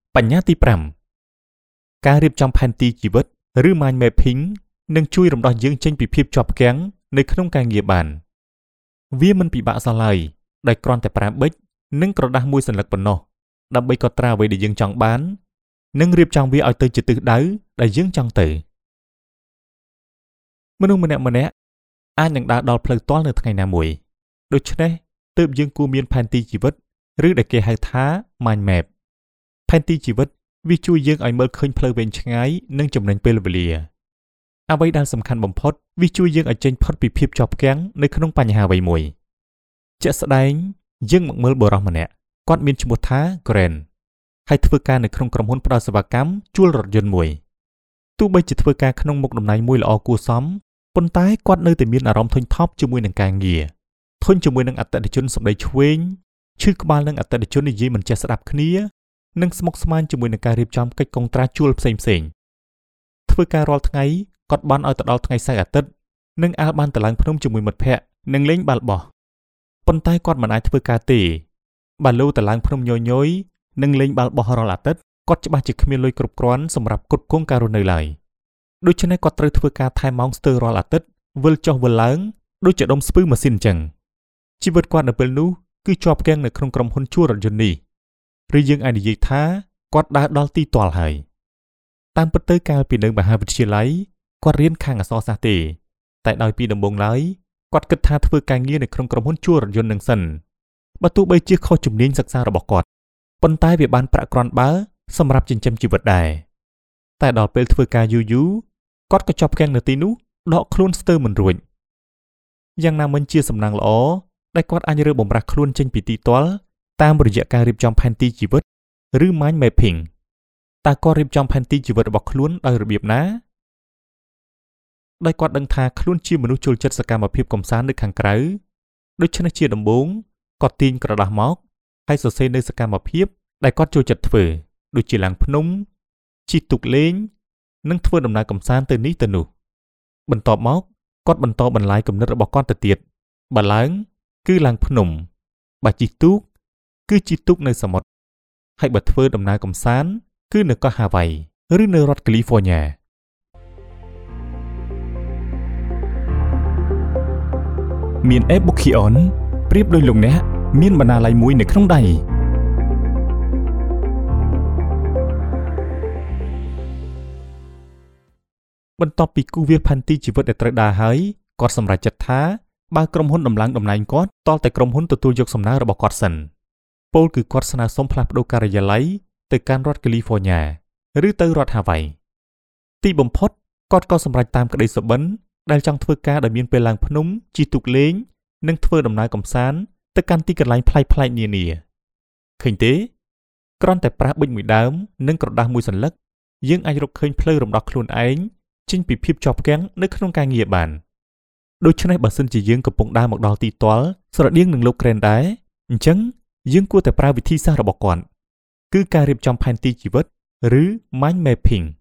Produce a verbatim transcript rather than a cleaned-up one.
បញ្ញត្តិទីប្រាំការរៀបចំផែនទីជីវិតឬ mind mapping នឹងជួយរំដោះយើងចេញពីភាពជាប់គាំងនៅក្នុងការងារបានវាមិនពិបាកសោះឡើយដោយគ្រាន់តែប្រើប៊ិចនិងក្រដាសមួយសន្លឹកប៉ុណ្ណោះដើម្បីកត់ត្រាអ្វីដែលយើងចង់បាននិងរៀបចំវាឲ្យទៅជាទិសដៅដែលយើងចង់ទៅមនុស្សម្នាក់ម្នាក់អាចនឹងដើរដល់ផ្លូវទាល់នៅថ្ងៃណាមួយដូច្នេះទើបយើងគួរមានផែនទីជីវិតឬដែលគេហៅថា mind map ផែនទីជីវិតវាជួយយើងឲ្យមើលឃើញផ្លូវវែងឆ្ងាយនិងចំណេញពេលវេលាអ្វីដែលសំខាន់បំផុតវាជួយយើងឲ្យចេញផុតពីភាពជាប់គាំងនៅក្នុងបញ្ហាអ្វីមួយជាក់ស្ដែងយើងមកមើលបុរសម្នាក់គាត់មានឈ្មោះថា Grant ហើយធ្វើការនៅក្នុងក្រុមហ៊ុនផ្ដល់សេវាកម្មជួលរថយន្តមួយទោះបីជាធ្វើការក្នុងមុខតំណែងមួយល្អគួរសមប៉ុន្តែគាត់នៅតែមានអារម្មណ៍ធុញថប់ជាមួយនឹងការងារធុញជាមួយនឹងអតិថិជនសម្ដីឆ្វេងឈឺក្បាលនឹងអតិថិជននិយាយមិនចេះស្ដាប់គ្នានិងស្មុគស្មាញជាមួយនឹងការរៀបចំកិច្ចកុងត្រាជួលផ្សេងផ្សេងធ្វើការរាល់ថ្ងៃគាត់បានឲ្យទៅដល់ថ្ងៃសៅរ៍អាទិត្យនិងអាលបានទៅឡើងភ្នំជាមួយមិត្តភ័ក្តិនិងលេងបាល់បោះប៉ុន្តែគាត់មិនអាចធ្វើការទេបើលោទៅឡើងភ្នំញយញយនិងលេងបាល់បោះរាល់អាទិត្យគាត់ច្បាស់ជាគ្មានលុយគ្រប់គ្រាន់សម្រាប់គ្រប់គ្រងការរស់នៅឡើយដូច្នេះគាត់ត្រូវធ្វើការថែម៉ោងស្ទើររាល់អាទិត្យវិលចុះវិលឡើងដូចជាដុំស្ពឺម៉ាស៊ីនអញ្ចឹងជីវិតគាត់នៅពេលនោះគឺជាប់គាំងនៅក្នុងក្រុមហ៊ុនជួលរថយន្តនេះឬយើងអាចនិយាយថាគាត់ដើរដល់ទីទាល់ហើយតាមពិតទៅកាលពីនៅមហាវិទ្យាល័យគាត់រៀនខាងអក្សរសាស្ត្រទេតែដោយពីដំបូងឡើយគាត់គិតថាធ្វើការងារនៅក្នុងក្រុមហ៊ុនជួលរថយន្តនឹងសិនបើទោះបីជាខុសជំនាញសិក្សារបស់គាត់ប៉ុន្តែវាបានប្រាក់គ្រាន់បើសម្រាប់ចិញ្ចឹមជីវិតដែរតែដល់ពេលធ្វើការយូរយូរគាត់ក៏ជាប់គាំងនៅទីនោះដកខ្លួនស្ទើរមិនរួចយ៉ាងណាមិញជាសំណាងល្អដែលគាត់អាចរើបម្រាស់ខ្លួនចេញពីទីទាល់តាមរយៈការរៀបចំផែនទីជីវិតឬ mind mapping តើគាត់រៀបចំផែនទីជីវិតរបស់ខ្លួនដោយរបៀបណាដោយគាត់ដឹងថាខ្លួនជាមនុស្សចូលចិត្តសកម្មភាពកម្សាន្តនៅខាងក្រៅដូច្នេះជាដំបូងគាត់ទាញក្រដាសមកហើយសរសេរនៅសកម្មភាពដែលគាត់ចូលចិត្តធ្វើដូចជាឡើងភ្នំជិះទូកលេងនិងធ្វើដំណើរកម្សាន្តទៅនេះទៅនោះបន្ទាប់មកគាត់បន្តបន្លាយគំនិតរបស់គាត់ទៅទៀតបើឡើងគឺឡើងភ្នំបើជិះទូកគឺជិះទូកនៅសមុទ្រហើយបើធ្វើដំណើរកម្សាន្តគឺនៅកោះហាវ៉ៃឬនៅរដ្ឋកាលីហ្វ័រញ៉ាមាន e-book-ion ប្រៀបដូចលោកអ្នកមានបណ្ណាល័យមួយនៅក្នុងដៃបន្ទាប់ពីគូវាផែនទីជីវិតដែលត្រូវដើរហើយគាត់សម្រេចចិត្តថាបើក្រុមហ៊ុនដំឡើងតំណែងគាត់តលតែក្រុមហ៊ុនទទួលយកសំណើរបស់គាត់សិនពោលគឺគាត់ស្នើសុំផ្លាស់ប្តូរការិយាល័យទៅកាន់រដ្ឋកាលីហ្វ័រញ៉ាឬទៅរដ្ឋហាវ៉ៃទីបំផុតគាត់ក៏សម្រេចតាមក្តីសុបិនដែលចង់ធ្វើការដែលមានពេលឡើងភ្នំជិះទូកលេងនិងធ្វើដំណើរកម្សាន្តទៅកាន់ទីកន្លែងប្លែកៗនានាឃើញទេគ្រាន់តែប្រើប៊ិចមួយដើមនិងក្រដាសមួយសន្លឹកយើងអាចរកឃើញផ្លូវរំដោះខ្លួនឯងចេញពីភាពជាប់គាំងនៅក្នុងការងារបានដូច្នេះបើសិនជាយើងកំពុងដើរមកដល់ទីទាល់ស្រដៀងនឹងលោក Grant ដែរអញ្ចឹងយើងគួរតែប្រើវិធីសាស្ត្ររបស់គាត់គឺការរៀបចំផែនទីជីវិតឬ mind mapping